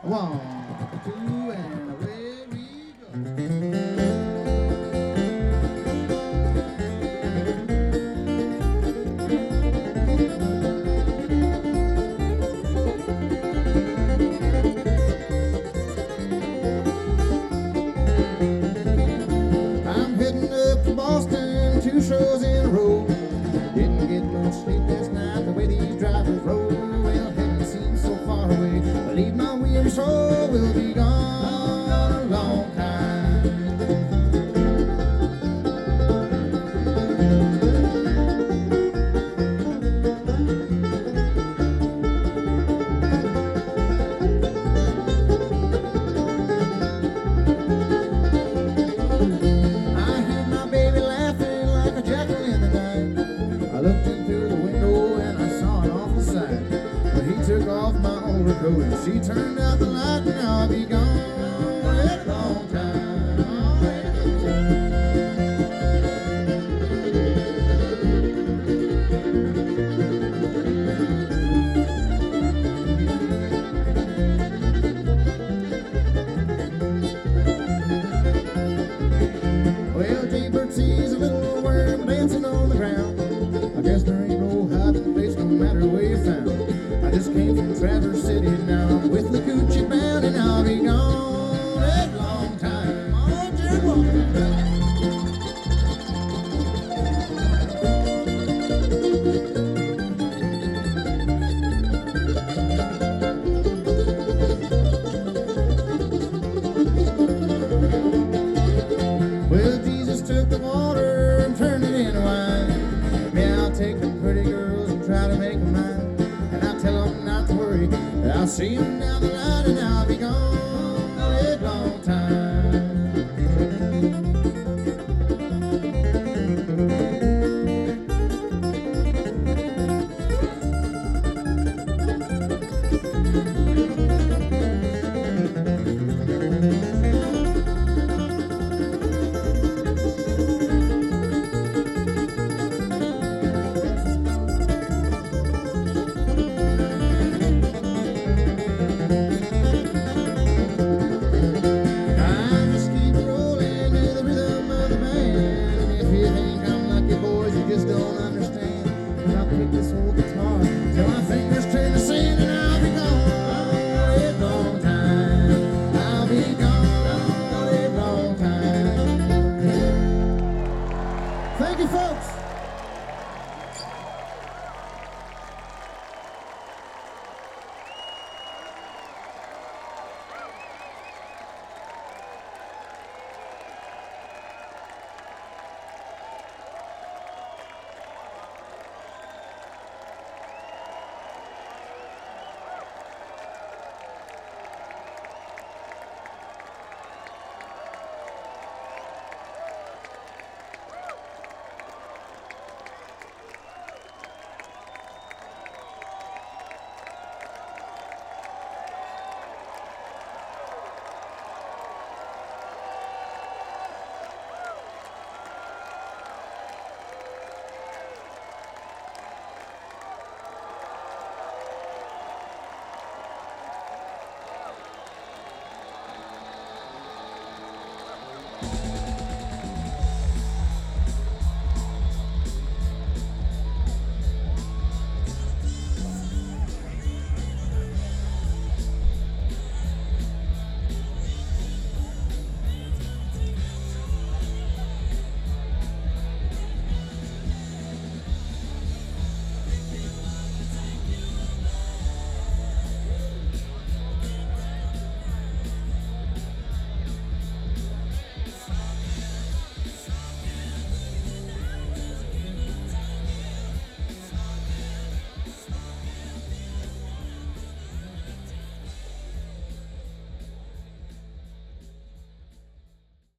One, two, and away we go. I'm heading up to Boston, 2 shows in a row. Didn't get no sleep last night, the way these drivers roll. Well, heaven seems so far away. Believe my weary soul will be gone a long time. I hear my baby laughing like a jackal in the night. I looked in through the window and I saw an awful sight. But he took off my overcoat and she turned out the light, and I'll be gone a long time. Oh, yeah. Well, Jaybird sees a little worm dancing on the ground. I guess there ain't no hiding place, no matter where you found. I just came from Traverse City, now I'm with the Coochie bound, and I'll be gone a long time. Oh, Jared, well, Jesus took the water and turned it into wine. Maybe I'll take them pretty girls and try to make them mine. And I'll tell them not to worry, I'll see them down the